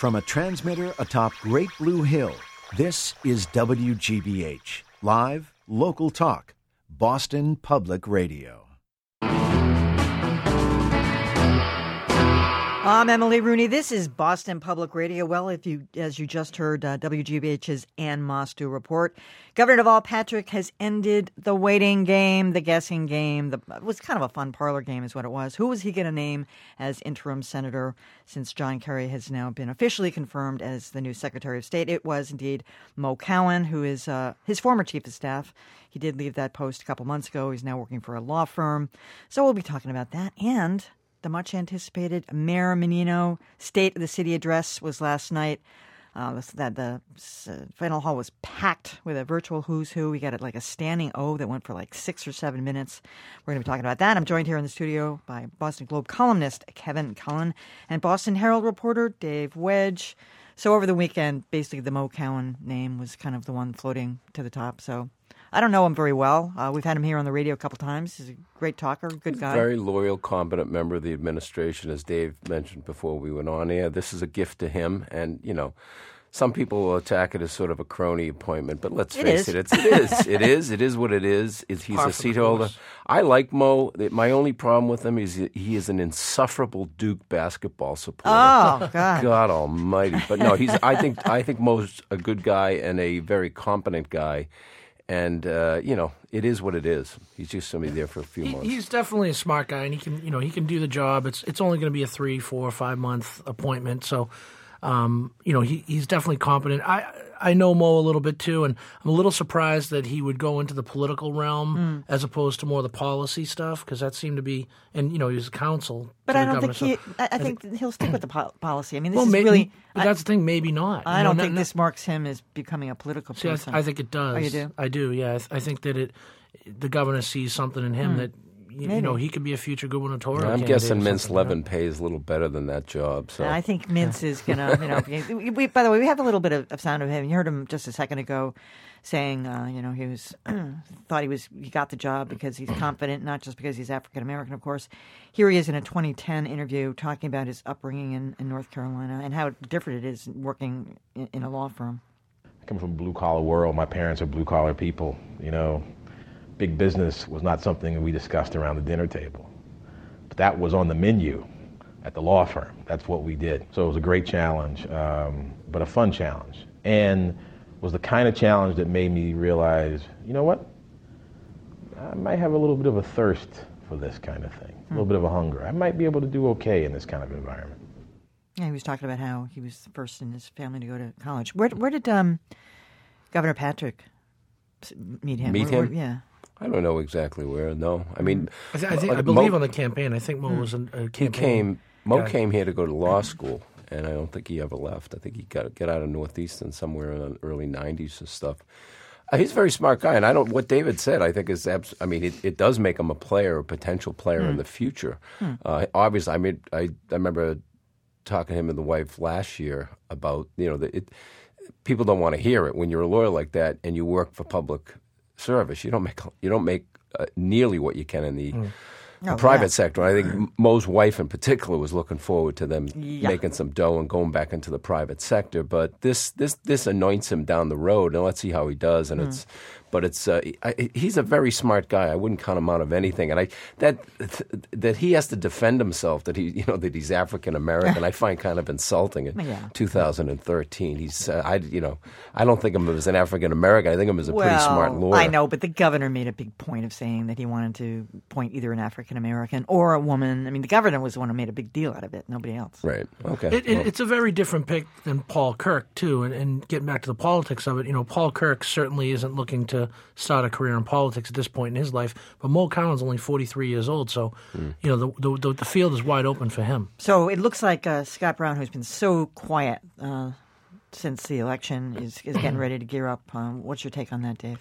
From a transmitter atop Great Blue Hill, this is WGBH, live, local talk, Boston Public Radio. I'm Emily Rooney. This is Boston Public Radio. Well, as you just heard, WGBH's Ann Mostu report. Governor Deval Patrick has ended the waiting game, the guessing game. It was kind of a fun parlor game is what it was. Who was he going to name as interim senator since John Kerry has now been officially confirmed as the new Secretary of State? It was indeed Mo Cowan, who is his former chief of staff. He did leave that post a couple months ago. He's now working for a law firm. So we'll be talking about that and the much-anticipated Mayor Menino State of the City address was last night. The final hall was packed with a virtual who's who. We got it like a standing O that went for like 6 or 7 minutes. We're going to be talking about that. I'm joined here in the studio by Boston Globe columnist Kevin Cullen and Boston Herald reporter Dave Wedge. So over the weekend, basically the Mo Cowan name was kind of the one floating to the top. So I don't know him very well. We've had him here on the radio a couple times. He's a great talker, good guy. Very loyal, competent member of the administration, as Dave mentioned before we went on air. This is a gift to him. And, you know, some people will attack it as sort of a crony appointment, but let's face it. It is what it is. He's a seat holder. I like Mo. My only problem with him is he is an insufferable Duke basketball supporter. Oh, God. God almighty. But no, I think Mo's a good guy and a very competent guy. And, it is what it is. He's just going to be there for a few months. He's definitely a smart guy, and he can do the job. It's only going to be a 3, 4, 5 month appointment. So, he's definitely competent. I know Mo a little bit, too, and I'm a little surprised that he would go into the political realm as opposed to more the policy stuff, because that seemed to be, and, he was counsel. But I don't think I think he'll stick with the policy. I mean, this is maybe, really... But that's the thing, maybe not. I don't think this marks him as becoming a political person. I think it does. Oh, you do? I do, yeah. I think that the governor sees something in him that... he could be a future gubernatorial I'm candidate. guessing Mintz Levin pays a little better than that job. So I think Mintz is going to, by the way, we have a little bit of sound of him. You heard him just a second ago saying, he was thought he got the job because he's confident, not just because he's African American, of course. Here he is in a 2010 interview talking about his upbringing in North Carolina and how different it is working in a law firm. I come from a blue-collar world. My parents are blue-collar people, Big business was not something that we discussed around the dinner table. But that was on the menu at the law firm. That's what we did. So it was a great challenge, but a fun challenge. And was the kind of challenge that made me realize, you know what? I might have a little bit of a thirst for this kind of thing, a little bit of a hunger. I might be able to do okay in this kind of environment. Yeah, he was talking about how he was the first in his family to go to college. Where did Governor Patrick meet him? Yeah. I don't know exactly where. No, I mean, I believe on the campaign. I think Mo was a campaign. Mo came here to go to law school, and I don't think he ever left. I think he got out of Northeastern somewhere in the early '90s and stuff. He's a very smart guy, and what David said, I think is. I mean, it does make him a potential player in the future. Obviously, I remember talking to him and the wife last year about people don't want to hear it when you're a lawyer like that and you work for public service. You don't make nearly what you can in the private sector. I think Mo's wife in particular was looking forward to them making some dough and going back into the private sector. But this anoints him down the road, and let's see how he does. And he's a very smart guy. I wouldn't count him out of anything. And that he has to defend himself that he's African American. I find kind of insulting in 2013. I don't think of him as an African American. I think of him as a pretty smart lawyer. I know, but the governor made a big point of saying that he wanted to appoint either an African American or a woman. I mean, the governor was the one who made a big deal out of it. Nobody else. Right. Okay. It's a very different pick than Paul Kirk too. And getting back to the politics of it, Paul Kirk certainly isn't looking to start a career in politics at this point in his life. But Mo Cowan's only 43 years old, so the field is wide open for him. So it looks like Scott Brown, who's been so quiet since the election, is getting ready to gear up. What's your take on that, Dave?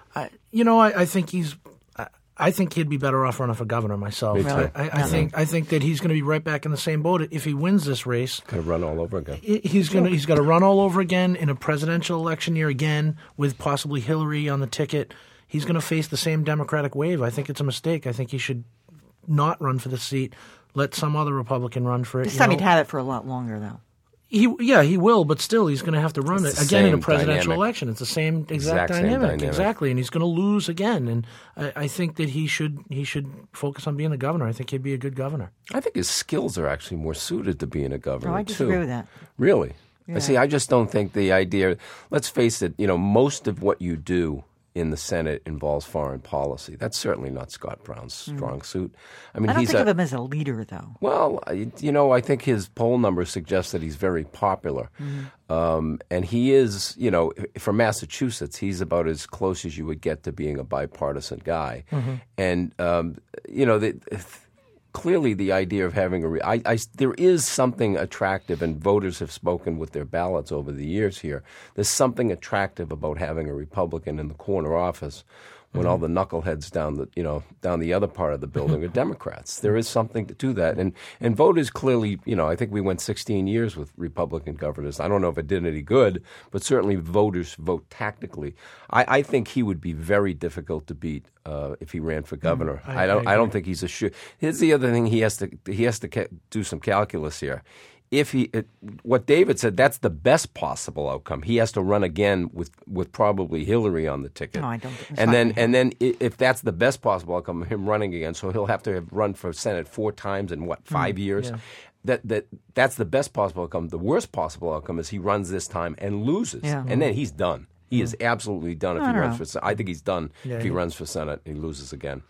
I think he'd be better off running for governor myself. Really? I think that he's going to be right back in the same boat if he wins this race. Going to run all over again. He's got to run all over again in a presidential election year again with possibly Hillary on the ticket. He's going to face the same Democratic wave. I think it's a mistake. I think he should not run for the seat. Let some other Republican run for it. This time he'd have it for a lot longer, though. He will, but still he's going to have to run it again in a presidential election. It's the same exact dynamic. Exactly, and he's going to lose again. And I think that he should focus on being the governor. I think he'd be a good governor. I think his skills are actually more suited to being a governor. I disagree with that. Really? Yeah. See, I just don't think the idea. Let's face it. Most of what you do in the Senate involves foreign policy. That's certainly not Scott Brown's strong suit. I mean, I don't think of him as a leader, though. Well, I think his poll numbers suggest that he's very popular. And he is, for Massachusetts, he's about as close as you would get to being a bipartisan guy. And, clearly the idea of having there is something attractive, and voters have spoken with their ballots over the years here. There's something attractive about having a Republican in the corner office when all the knuckleheads down the other part of the building are Democrats. There is something to that. And voters clearly, I think we went 16 years with Republican governors. I don't know if it did any good, but certainly voters vote tactically. I think he would be very difficult to beat if he ran for governor. I don't think he's a sure. Here's the other thing: he has to do some calculus here. What David said, that's the best possible outcome. He has to run again with probably Hillary on the ticket. No, I don't think and then if that's the best possible outcome, him running again, so he'll have to have run for Senate 4 times in 5 years. Yeah. That's the best possible outcome. The worst possible outcome is he runs this time and loses, and then he's done. He is absolutely done if he runs for Senate. I think he's done if he runs for Senate and he loses again.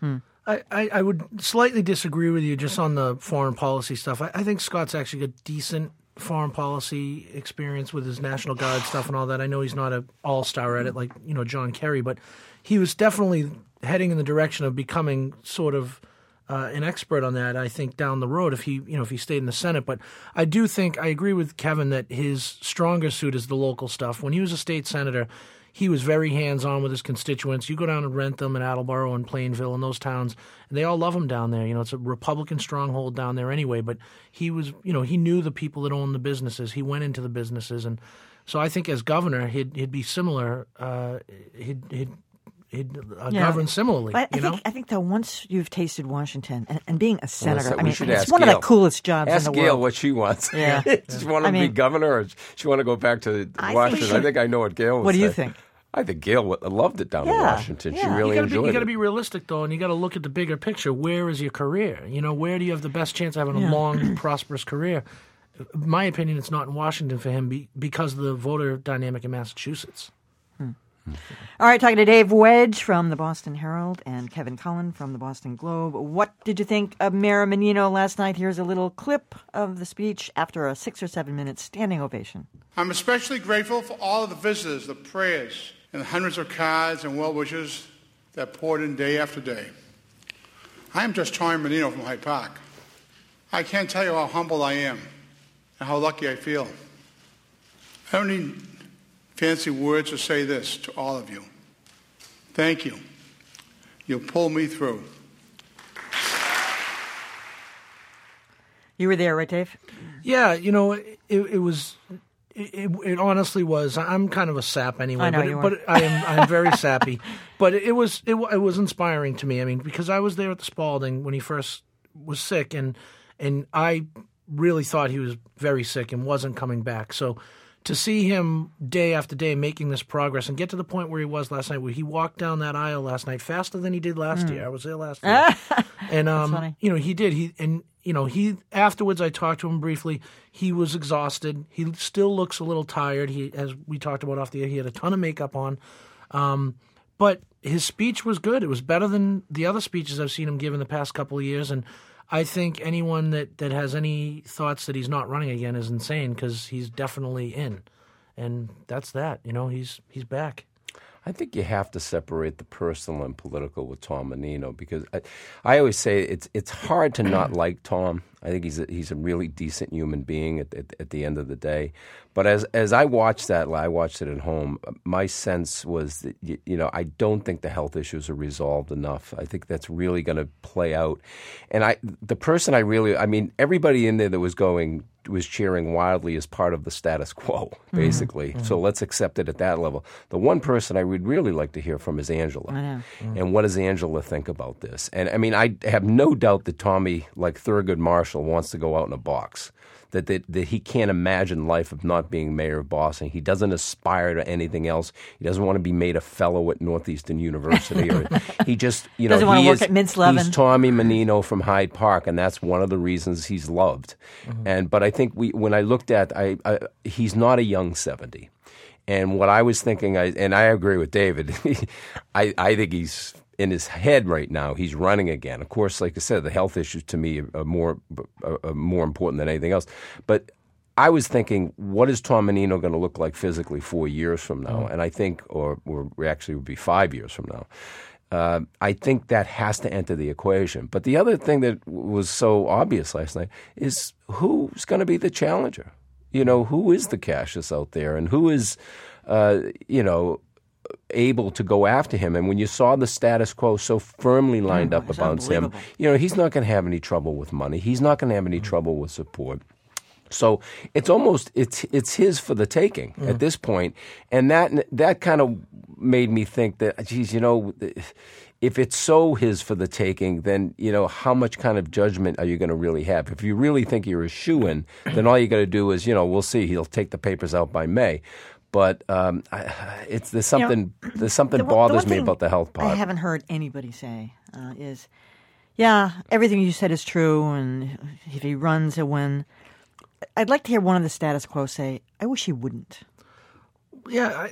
I would slightly disagree with you just on the foreign policy stuff. I think Scott's actually got decent foreign policy experience with his National Guard stuff and all that. I know he's not an all-star at it like John Kerry, but he was definitely heading in the direction of becoming sort of an expert on that, I think, down the road if he stayed in the Senate. But I do think I agree with Kevin that his stronger suit is the local stuff. When he was a state senator, he was very hands-on with his constituents. You go down to Rentham and Attleboro and Plainville and those towns, and they all love him down there. It's a Republican stronghold down there anyway, but he was, he knew the people that owned the businesses. He went into the businesses. And so I think as governor, he'd be similar. He'd govern similarly. But I think though, once you've tasted Washington and being a senator, it's Gail. one of the coolest jobs ask in the Gail world. what she wants. Yeah. Does she want to be governor, or she want to go back to Washington? I think I know what Gail would say. What do you think? I think Gail loved it down in Washington. She really enjoyed it. You got to be realistic, though, and you got to look at the bigger picture. Where is your career? Where do you have the best chance of having a long, prosperous career? In my opinion, it's not in Washington for him because of the voter dynamic in Massachusetts. All right, talking to Dave Wedge from the Boston Herald and Kevin Cullen from the Boston Globe. What did you think of Mayor Menino last night? Here's a little clip of the speech after a 6 or 7 minute standing ovation. I'm especially grateful for all of the visitors, the prayers, and the hundreds of cards and well wishes that poured in day after day. I am just Tony Menino from Hyde Park. I can't tell you how humble I am and how lucky I feel. I don't need fancy words to say this to all of you. Thank you. You pulled me through. You were there, right, Dave? Yeah, it was. It honestly was. I'm kind of a sap anyway, I know but I'm very sappy. But it was inspiring to me. I mean, because I was there at the Spalding when he first was sick, and I really thought he was very sick and wasn't coming back. So to see him day after day making this progress and get to the point where he was last night, where he walked down that aisle last night faster than he did last year. I was there last year, and he did. He afterwards, I talked to him briefly. He was exhausted. He still looks a little tired. As we talked about off the air, he had a ton of makeup on, but his speech was good. It was better than the other speeches I've seen him give in the past couple of years, and I think anyone that has any thoughts that he's not running again is insane, because he's definitely in. And that's that. He's back. I think you have to separate the personal and political with Tom Menino, because I always say it's hard to not like Tom. I think he's a really decent human being at the end of the day. But as I watched that, I watched it at home, my sense was that, I don't think the health issues are resolved enough. I think that's really going to play out. And everybody in there that was cheering wildly as part of the status quo, basically. Mm-hmm. So let's accept it at that level. The one person I would really like to hear from is Angela. I know. Mm-hmm. And what does Angela think about this? And I have no doubt that Tommy, like Thurgood Marshall, wants to go out in a box. that he can't imagine life of not being mayor of Boston. He doesn't aspire to anything else. He doesn't want to be made a fellow at Northeastern University. Or he just, doesn't want to work at Mintz-Levin. He's Tommy Menino from Hyde Park, and that's one of the reasons he's loved. But I think when I looked at, he's not a young 70. And what I was thinking, and I agree with David, I think he's in his head right now. He's running again. Of course, like I said, the health issues to me are more important than anything else. But I was thinking, what is Tom Menino going to look like physically 4 years from now? And I think, or actually it would be 5 years from now. I think that has to enter the equation. But the other thing that was so obvious last night is who's going to be the challenger? Who is the Cassius out there, and who is, able to go after him? And when you saw the status quo so firmly lined up about him, he's not going to have any trouble with money. He's not going to have any trouble with support. So it's almost it's his for the taking at this point, and that kind of made me think that, geez, if it's so his for the taking, then, how much kind of judgment are you going to really have? If you really think you're a shoo-in, then all you got to do is, we'll see. He'll take the papers out by May. But there's something bothers me about the health part. I haven't heard anybody say is, everything you said is true, and if he runs, he'll win. I'd like to hear one of the status quo say, I wish he wouldn't. Yeah,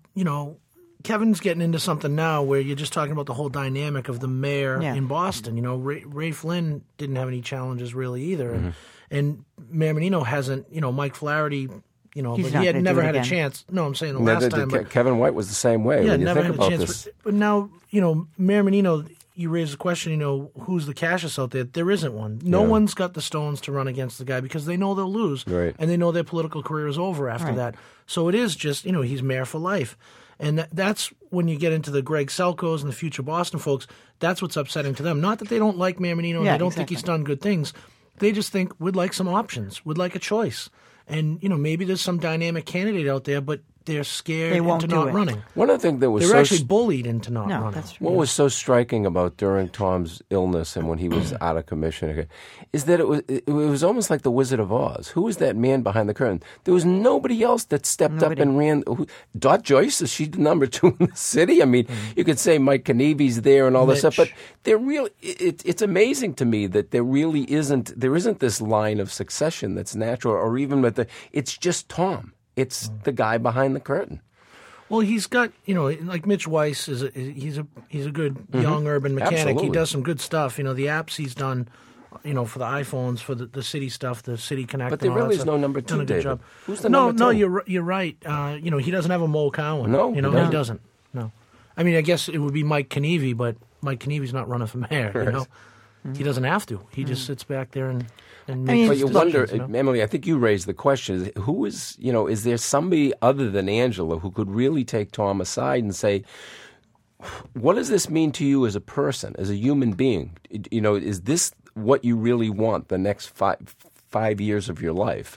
Kevin's getting into something now where you're just talking about the whole dynamic of the mayor in Boston. Ray Flynn didn't have any challenges really either. And Mayor Menino hasn't, Mike Flaherty, but he had never had a chance. No, I'm saying the last time. Kevin White was the same way. Yeah, when you never think had about a chance. this. But now, Mayor Menino, you raised the question, who's the Cassius out there? There isn't one. No one's got the stones to run against the guy because they know they'll lose. Right. And they know their political career is over after that. So it is just, he's mayor for life. And that's when you get into the Greg Selkos and the future Boston folks, that's what's upsetting to them. Not that they don't like Mayor Menino and they don't think he's done good things. They just think, we'd like some options. We'd like a choice. And, maybe there's some dynamic candidate out there, but they're scared into not running. One of the things that was they were actually bullied into not running. That's true. What was so striking about during Tom's illness and when he was out of commission is that it was almost like the Wizard of Oz. Who was that man behind the curtain? There was nobody else that stepped up and ran. Dot Joyce, is she number 2 in the city? I mean, you could say Mike Kenevy's there and all this stuff, but there really, it's amazing to me that there isn't this line of succession that's natural, or even it's just Tom. It's the guy behind the curtain. Well, he's got, like Mitch Weiss he's a good young urban mechanic. Absolutely. He does some good stuff. The apps he's done, for the iPhones, for the city stuff, the City Connect. But there really is no number 2, David. Job. Who's the number 2? No, you're right. He doesn't have a Mo Cowan. No, he doesn't. No, I mean, I guess it would be Mike Kenevy, but Mike Kenevy's not running for mayor. Right. He doesn't have to. He just sits back there and but you wonder, Emily, I think you raised the question, who is, is there somebody other than Angela who could really take Tom aside and say, what does this mean to you as a person, as a human being? Is this what you really want the next 5 years of your life?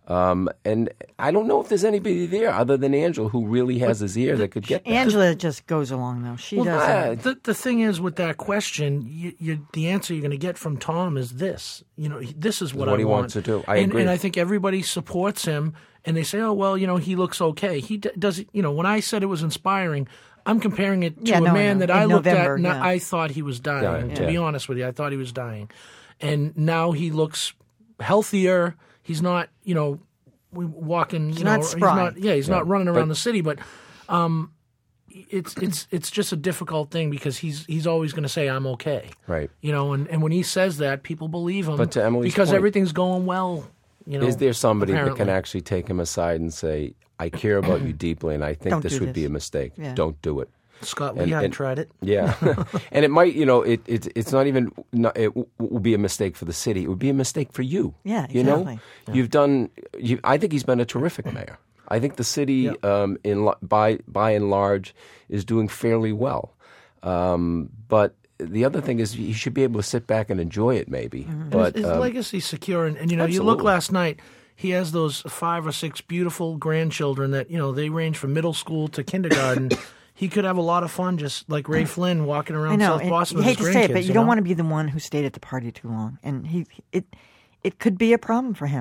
And I don't know if there's anybody there other than Angela who really has his ear that could get that. Angela just goes along, though. She doesn't. The thing is with that question, the answer you're going to get from Tom is this. This is what I want. He wants to do. I agree. And I think everybody supports him, and they say, oh, well, he looks okay. He does. When I said it was inspiring, I'm comparing it to a man that I looked at and I thought he was dying. To be honest with you, I thought he was dying. And now he looks healthier. He's not, walking. He's not spry. He's not running around the city. But it's just a difficult thing because he's always going to say I'm okay. Right. And when he says that, people believe him. But to Emily's because point, everything's going well. Is there somebody apparently that can actually take him aside and say, I care about you deeply, and I think this would be a mistake. Yeah. Don't do it. Scott Lee hadn't tried it. Yeah. And it might, it's not even, it will be a mistake for the city. It would be a mistake for you. Yeah, exactly. Yeah. I think he's been a terrific mayor. I think the city, by and large, is doing fairly well. But the other thing is he should be able to sit back and enjoy it maybe. Mm-hmm. But his legacy's secure. And you look last night, he has those 5 or 6 beautiful grandchildren that, they range from middle school to kindergarten. He could have a lot of fun, just like Ray Flynn walking around South Boston with his grandkids. You hate to say it, but you don't want to be the one who stayed at the party too long. And it could be a problem for him.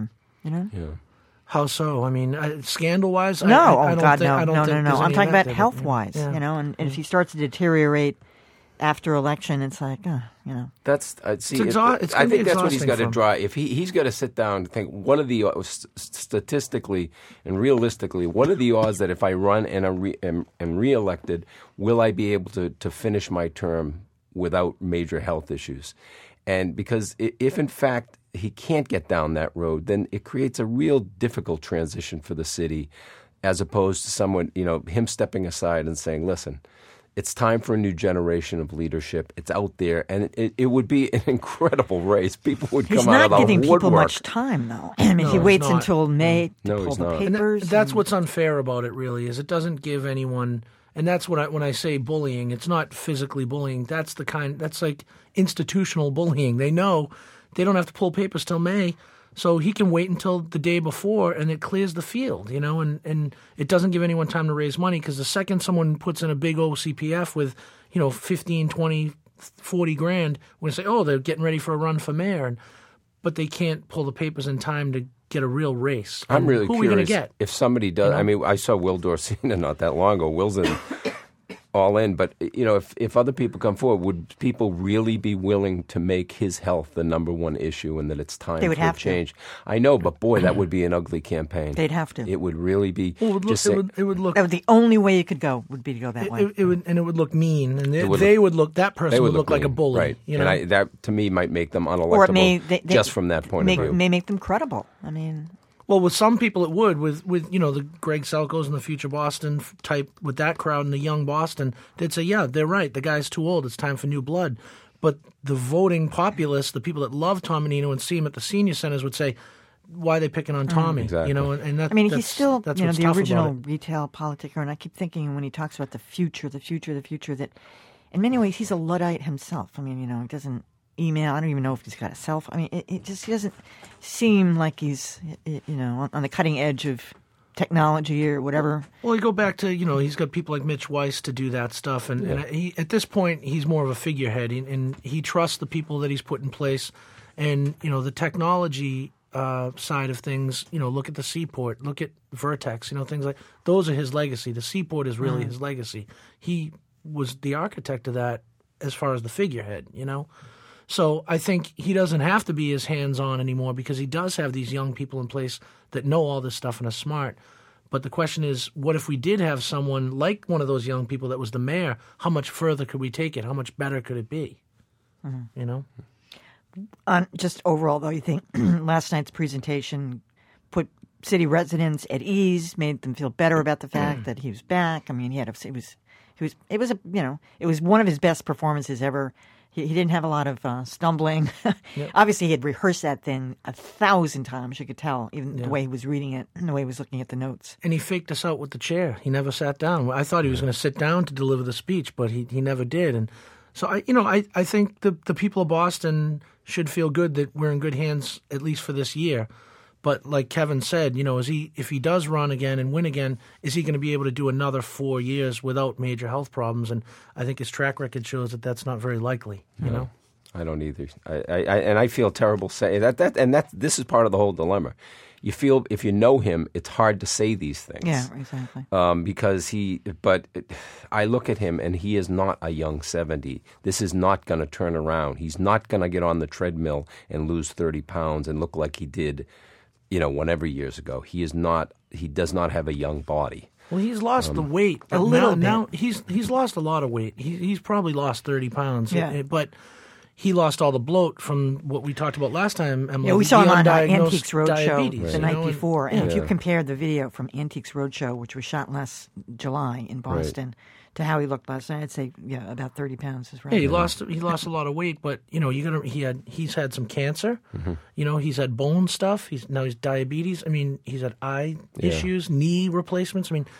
You know? Yeah. How so? I mean, scandal-wise? No, I don't God, think, no, I don't no, think no, no. there's I'm any talking of that about there, but, health-wise, yeah. you know, and if he starts to deteriorate after election, it's like, you know. That's see. It's I gonna be think that's what he's exhausting got to for him. draw. If he's got to sit down and think, what are the statistically and realistically, what are the odds that if I run and am reelected, will I be able to finish my term without major health issues? And because if in fact he can't get down that road, then it creates a real difficult transition for the city, as opposed to someone, him stepping aside and saying, listen, it's time for a new generation of leadership. It's out there, and it would be an incredible race. People would come He's out of not the giving people woodwork. much time, though. I mean, No, he he's waits not. until May to No, pull he's the not. And papers. that's what's unfair about it, really, is it doesn't give anyone. And that's when I say bullying, it's not physically bullying. That's like institutional bullying. They know they don't have to pull papers till May, so he can wait until the day before, and it clears the field, and it doesn't give anyone time to raise money, because the second someone puts in a big OCPF with, 15, 20, 40 grand, we're going to say, oh, they're getting ready for a run for mayor, but they can't pull the papers in time to get a real race. I'm really who are we going to curious get? if somebody does. I mean, I saw Will Dorsina not that long ago. Will's in all in, but if other people come forward, would people really be willing to make his health the number one issue, and that it's time They would for a have to. change? I know, but boy, that would be an ugly campaign. They'd have to. It would really be. Well, it just would look. The only way you could go would be to go that way. It would look mean, and would that person they would look like a mean, bully, right? you know. And that to me might make them unelectable, or it may just from that point of view. may make them credible. I mean, Well, with some people it would, with the Greg Selkos and the Future Boston type, with that crowd and the young Boston, they'd say, yeah, they're right. The guy's too old. It's time for new blood. But the voting populace, the people that love Tom Menino and see him at the senior centers, would say, why are they picking on Tommy? Exactly. And that, I mean, that's, he's still that's the what's tough original about it. retail politicker, and I keep thinking when he talks about the future, that in many ways he's a Luddite himself. I mean, he doesn't email. I don't even know if he's got a cell phone. I mean, he doesn't seem like he's on the cutting edge of technology or whatever. Well, you go back to, he's got people like Mitch Weiss to do that stuff. And he, at this point, he's more of a figurehead. And he trusts the people that he's put in place. And, the technology side of things, look at the Seaport, look at Vertex, things like those are his legacy. The Seaport is really his legacy. He was the architect of that as far as the figurehead, So I think he doesn't have to be as hands-on anymore, because he does have these young people in place that know all this stuff and are smart. But the question is, what if we did have someone like one of those young people that was the mayor? How much further could we take it? How much better could it be? Just overall, though, you think last night's presentation put city residents at ease, made them feel better about the fact that he was back. I mean, it was one of his best performances ever. He didn't have a lot of stumbling. Yep. Obviously, he had rehearsed that thing 1,000 times. You could tell, even the way he was reading it and the way he was looking at the notes. And he faked us out with the chair. He never sat down. I thought he was going to sit down to deliver the speech, but he never did. And so I think the people of Boston should feel good that we're in good hands, at least for this year. But like Kevin said, if he does run again and win again, is he going to be able to do another 4 years without major health problems? And I think his track record shows that that's not very likely. You know, I don't either. I feel terrible saying that. This is part of the whole dilemma. You feel if you know him, it's hard to say these things. Yeah, exactly. Because I look at him and he is not a young 70. This is not going to turn around. He's not going to get on the treadmill and lose 30 pounds and look like he did, whenever years ago. He does not have a young body. Well, he's lost the weight a little bit. Now he's lost a lot of weight. He's probably lost 30 pounds. Yeah. But he lost all the bloat from what we talked about last time. Emily, Yeah, we saw him on undiagnosed Antiques Roadshow diabetes, the night before. And if you Yeah. compare the video from Antiques Roadshow, which was shot last July in Boston, to how he looked last night, I'd say, about 30 pounds is right. Yeah, he lost a lot of weight, but he's had some cancer. Mm-hmm. He's had bone stuff. He's diabetes. I mean, he's had eye issues, knee replacements. I mean,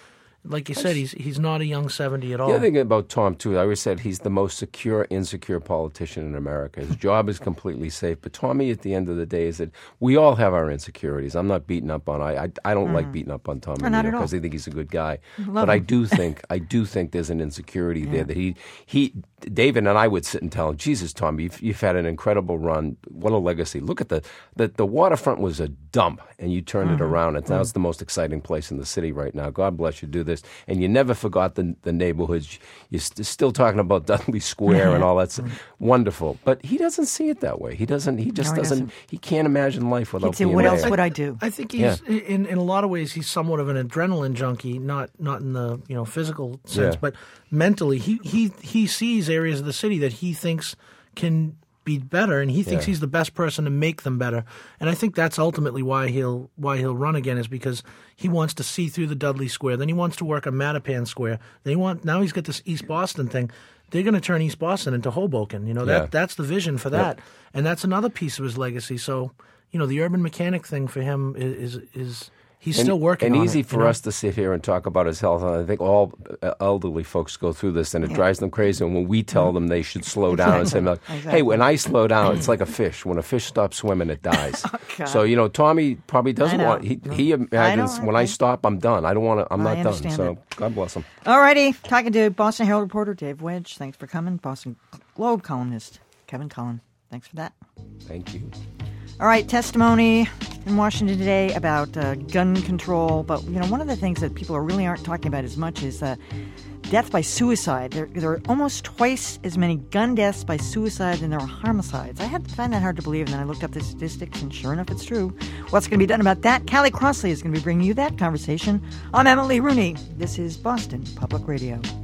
like you said, he's not a young 70 at all. The other thing about Tom, too, I always said he's the most secure, insecure politician in America. His job is completely safe. But Tommy, at the end of the day, is that we all have our insecurities. I'm not beating up on I don't like beating up on Tommy because I think he's a good guy. But I do think there's an insecurity there that he David and I would sit and tell him, Jesus, Tommy, you've had an incredible run. What a legacy. Look at the waterfront was a dump, and you turned it around. And now it's the most exciting place in the city right now. God bless you, do this. And you never forgot the neighborhoods. You're still talking about Dudley Square and all that stuff. Wonderful. But he doesn't see it that way. He doesn't. He can't imagine life without being what there. else would I do? I think he's in a lot of ways he's somewhat of an adrenaline junkie, not in the physical sense, but mentally he sees areas of the city that he thinks can be better, and he thinks he's the best person to make them better. And I think that's ultimately why he'll run again, is because he wants to see through the Dudley Square. Then he wants to work on Mattapan Square. Now he's got this East Boston thing. They're going to turn East Boston into Hoboken. That's the vision for that, and that's another piece of his legacy. So the urban mechanic thing for him is. He's still working on it. And easy for us to sit here and talk about his health. And I think all elderly folks go through this, and it drives them crazy. And when we tell them they should slow down and say, hey, when I slow down, it's like a fish. When a fish stops swimming, it dies. So, Tommy probably doesn't want, he imagines when I stop, I'm done. I don't want to, I'm not done. So God bless him. All righty. Talking to Boston Herald reporter Dave Wedge. Thanks for coming. Boston Globe columnist Kevin Cullen. Thanks for that. Thank you. All right, testimony in Washington today about gun control. But, one of the things that people really aren't talking about as much is death by suicide. There are almost twice as many gun deaths by suicide than there are homicides. I had to find that hard to believe, and then I looked up the statistics, and sure enough, it's true. What's going to be done about that? Callie Crossley is going to be bringing you that conversation. I'm Emily Rooney. This is Boston Public Radio.